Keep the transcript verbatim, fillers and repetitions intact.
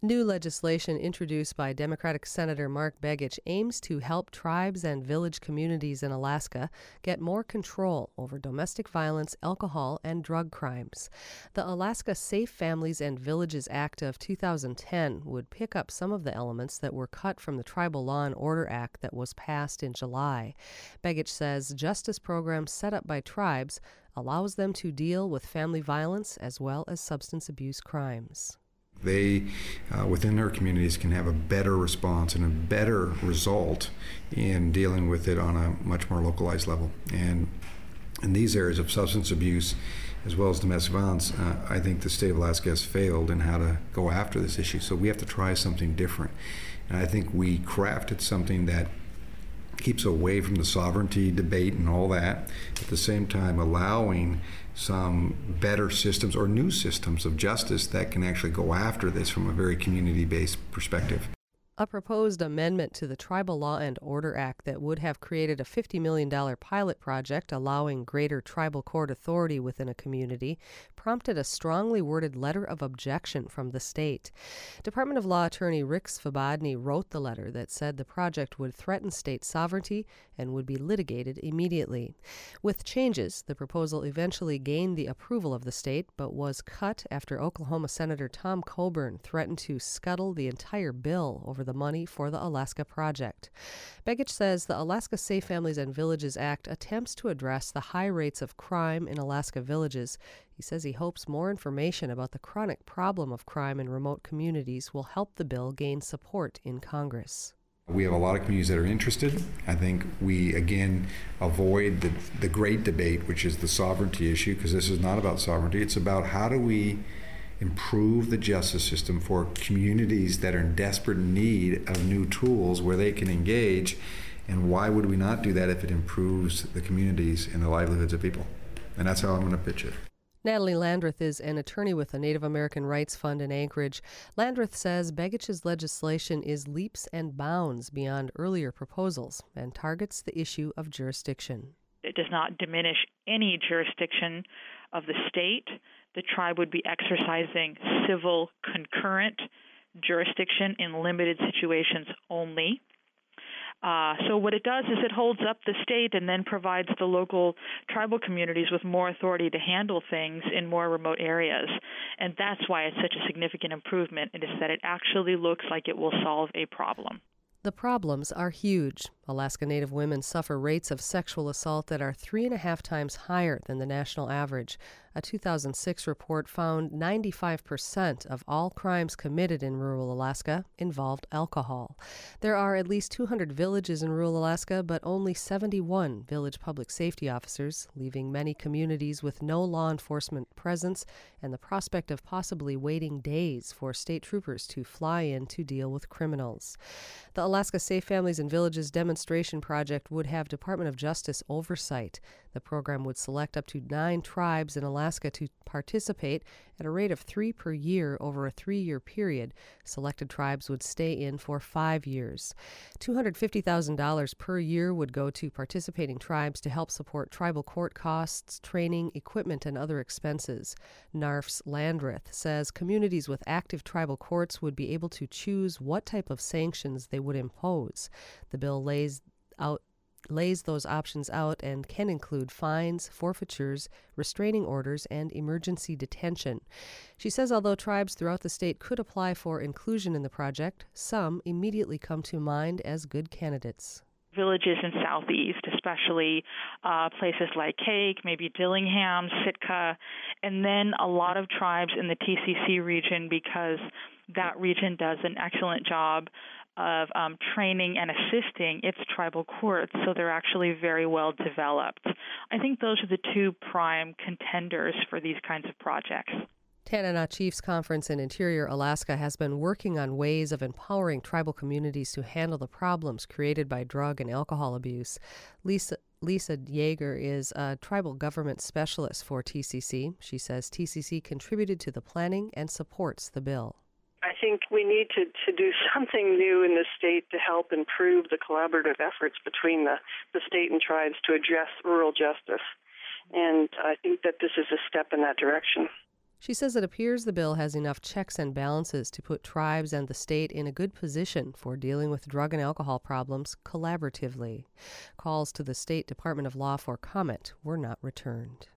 New legislation introduced by Democratic Senator Mark Begich aims to help tribes and village communities in Alaska get more control over domestic violence, alcohol, and drug crimes. The Alaska Safe Families and Villages Act of two thousand ten would pick up some of the elements that were cut from the Tribal Law and Order Act that was passed in July. Begich says justice programs set up by tribes allows them to deal with family violence as well as substance abuse crimes. They, uh, within their communities, can have a better response and a better result in dealing with it on a much more localized level. And in these areas of substance abuse, as well as domestic violence, uh, I think the state of Alaska has failed in how to go after this issue. So we have to try something different. And I think we crafted something that keeps away from the sovereignty debate and all that, at the same time allowing some better systems or new systems of justice that can actually go after this from a very community-based perspective. A proposed amendment to the Tribal Law and Order Act that would have created a fifty million dollars pilot project allowing greater tribal court authority within a community prompted a strongly worded letter of objection from the state. Department of Law attorney Rick Svobodny wrote the letter that said the project would threaten state sovereignty and would be litigated immediately. With changes, the proposal eventually gained the approval of the state, but was cut after Oklahoma Senator Tom Coburn threatened to scuttle the entire bill over the money for the Alaska project. Begich says the Alaska Safe Families and Villages Act attempts to address the high rates of crime in Alaska villages. He says he hopes more information about the chronic problem of crime in remote communities will help the bill gain support in Congress. We have a lot of communities that are interested. I think we, again, avoid the, the great debate, which is the sovereignty issue, because this is not about sovereignty. It's about how do we improve the justice system for communities that are in desperate need of new tools where they can engage, and why would we not do that if it improves the communities and the livelihoods of people? And that's how I'm going to pitch it. Natalie Landreth is an attorney with the Native American Rights Fund in Anchorage. Landreth says Begich's legislation is leaps and bounds beyond earlier proposals and targets the issue of jurisdiction. It does not diminish any jurisdiction of the state. The tribe would be exercising civil concurrent jurisdiction in limited situations only. Uh, so what it does is it holds up the state and then provides the local tribal communities with more authority to handle things in more remote areas. And that's why it's such a significant improvement, is that it actually looks like it will solve a problem. The problems are huge. Alaska Native women suffer rates of sexual assault that are three and a half times higher than the national average. A two thousand six report found ninety-five percent of all crimes committed in rural Alaska involved alcohol. There are at least two hundred villages in rural Alaska, but only seventy-one village public safety officers, leaving many communities with no law enforcement presence and the prospect of possibly waiting days for state troopers to fly in to deal with criminals. The Alaska Safe Families and Villages demonstration project would have Department of Justice oversight. The program would select up to nine tribes in Alaska to participate at a rate of three per year over a three-year period. Selected tribes would stay in for five years. two hundred fifty thousand dollars per year would go to participating tribes to help support tribal court costs, training, equipment, and other expenses. N A R F's Landreth says communities with active tribal courts would be able to choose what type of sanctions they would impose. The bill lays out lays those options out and can include fines, forfeitures, restraining orders, and emergency detention. She says although tribes throughout the state could apply for inclusion in the project, some immediately come to mind as good candidates. Villages in Southeast, especially uh, places like Cake, maybe Dillingham, Sitka, and then a lot of tribes in the T C C region, because that region does an excellent job of um, training and assisting its tribal courts, so they're actually very well developed. I think those are the two prime contenders for these kinds of projects. Tanana Chiefs Conference in Interior Alaska has been working on ways of empowering tribal communities to handle the problems created by drug and alcohol abuse. Lisa Lisa Yeager is a tribal government specialist for T C C. She says T C C contributed to the planning and supports the bill. I think we need to, to do something new in the state to help improve the collaborative efforts between the, the state and tribes to address rural justice. And I think that this is a step in that direction. She says it appears the bill has enough checks and balances to put tribes and the state in a good position for dealing with drug and alcohol problems collaboratively. Calls to the State Department of Law for comment were not returned.